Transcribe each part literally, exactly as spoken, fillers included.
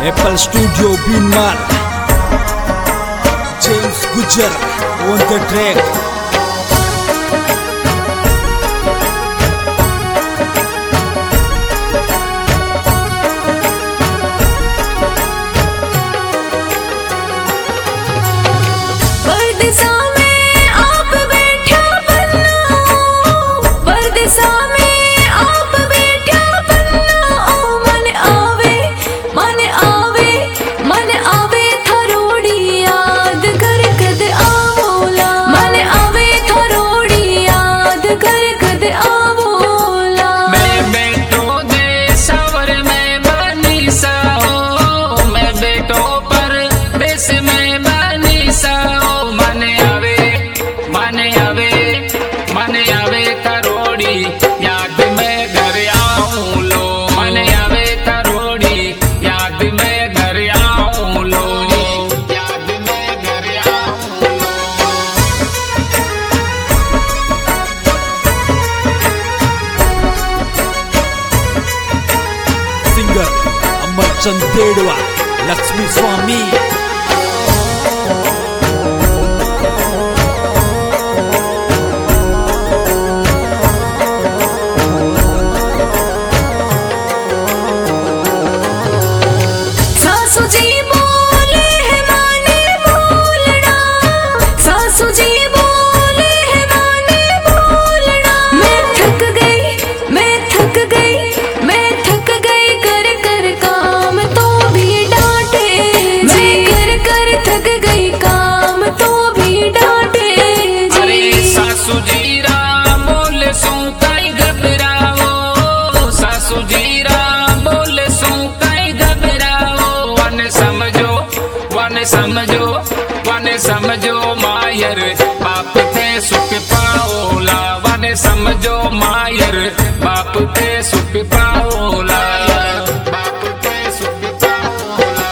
Apple Studio Binmal, James Gujar on the track. Singer Amarchand Pedwa, Lakshmi Swami. समझो वन समझो मायर बाप थे सुख पाओला वन समझो मायर बाप थे सुख पाओला बाप थे सुख पाओला।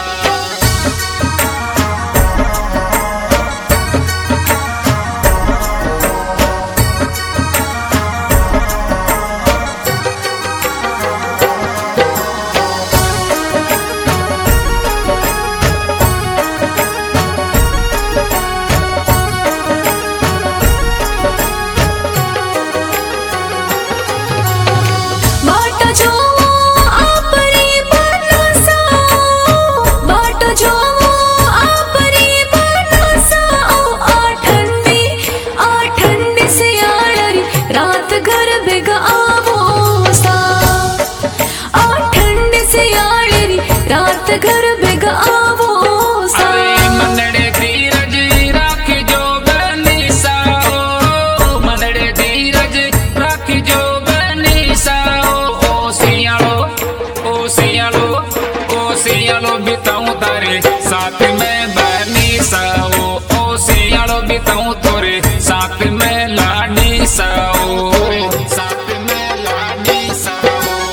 घर बेग आवो सा मनड़े धीरज राख जो बनी साओ मनड़े धीरज राख जो बनी साओ ओ सियालो ओ सियालो ओ सियालो बिताऊं तारे साथ में बनी साओ ओ सियालो बिताऊं तोरे साथ में लानी साओ साथ में लानी साओ।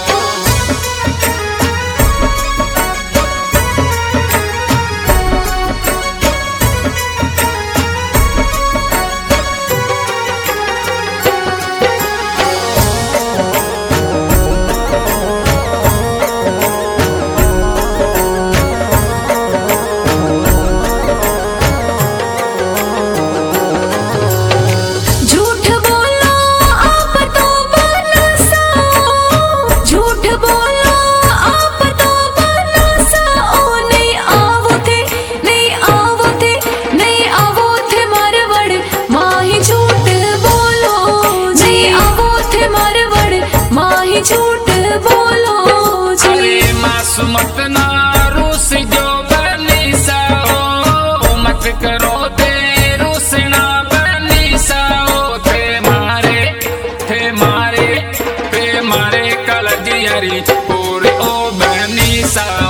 झूठ बोलो अरे मासूमत ना रूस जो बनी साओ मत करो ते रूसना बनी साओ थे मारे थे मारे थे मारे कलजियरी पूरे ओ बनी साओ।